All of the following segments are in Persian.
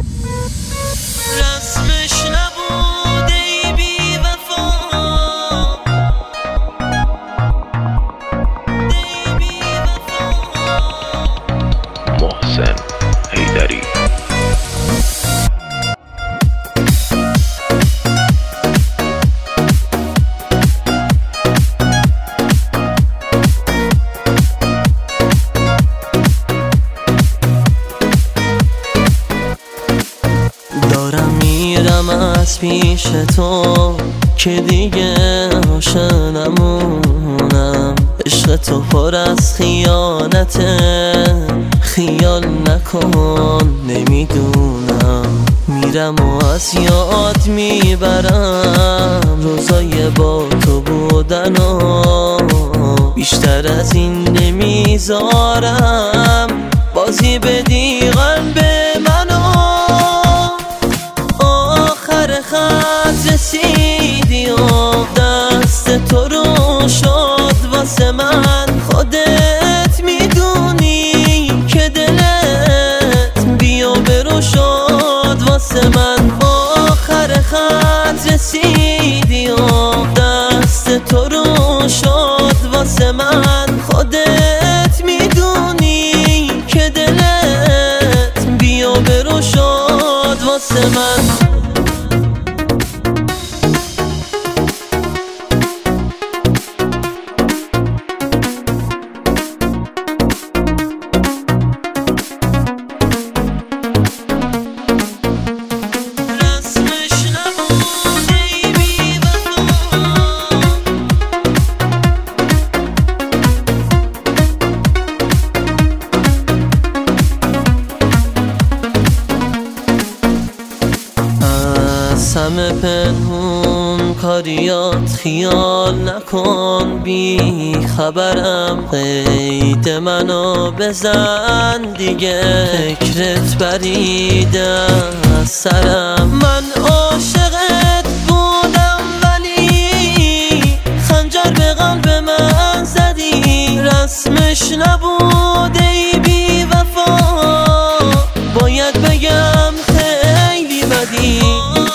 رسمش نبود ای بی وفا، ای بی وفا. محسن حیدری. دارم میرم از پیش تو که دیگه عاشق نمونم. عشق تو پر از خیانته، خیال نکن نمیدونم. میرم و از یاد میبرم روزای با تو بودن و بیشتر از این نمیذارم بازی بدی قلب منو. آخر خط رسیدی و دست تو رو شد واسه من. خودت میدونی که دلت بیا برو شد واسه من. آخر خط رسیدی و دست تو رو شد واسه من. خودت میدونی که دلت بیا برو شد واسه من. همه پنهون کاریات خیال نکن، بی خبرم قید منو بزن دیگه. فکرت بریده از سرم، من عاشقت بودم ولی خنجر به قلب من زدی. رسمش نبود ای بی وفا، باید بگم خیلی بدی.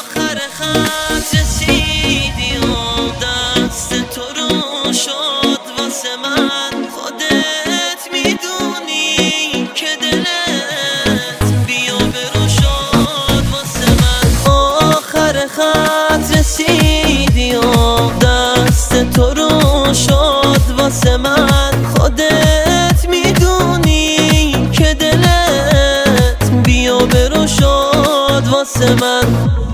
خودت میدونی که دلت بیا برو شد واسه من. آخر خط رسیدی و دست تو رو شد واسه من. خودت میدونی که دلت بیا برو شد واسه من.